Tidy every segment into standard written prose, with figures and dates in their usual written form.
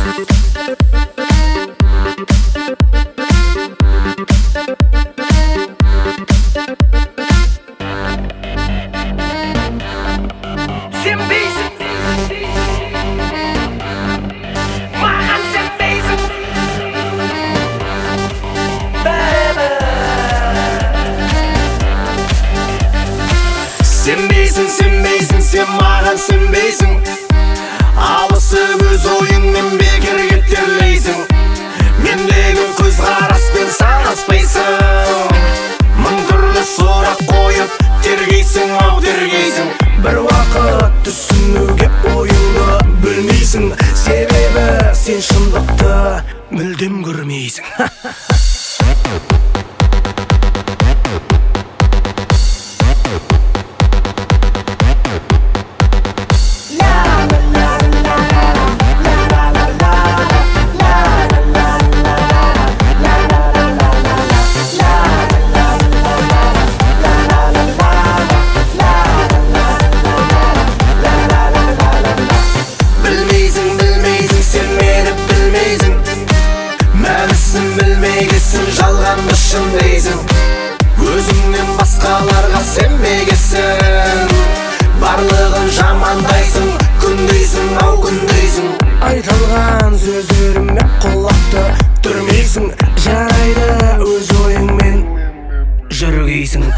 Сенбейсің, сен маған сенбейсің. Алысып өз ойыңмен бекер кетерлейсің. Мендегі көзқараспен санаспайсың. Мың түрлі сұрақ қойып тергейсің, ау тергейсің. Бір уақыт түсінуге ойыңды білмейсің. Себебі сен шындықты мүлдем көрмейсің. Жалғанды шындайсың, өзіңнен басқаларға сенбегесің. Барлығын жамандайсың, күндейсің, ау күндейсің. Айтылған сөздеріме құлақты түрмейсің. Жарайды өз ойыңмен жүргейсің.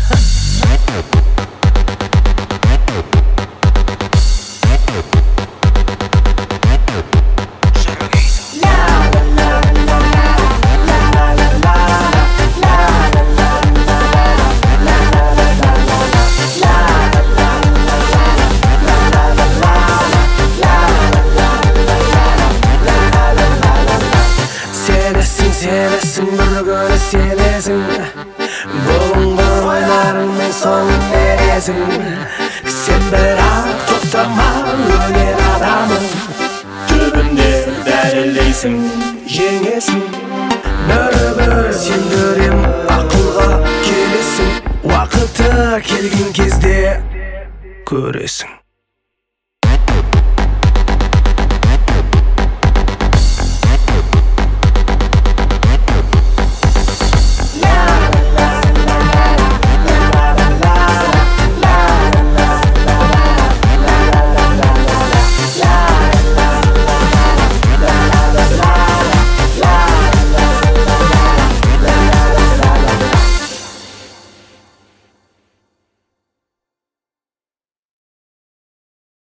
Сенесің, бір күні сенесің. Бүгінгі ойларыңмен соңын бересің. Сен бірақ тоқтама, өнер адамы. Түбінде дәлелдейсің, жеңесің. Бір сендірем, ақылға келесің. Уақыты келген кезде көресің.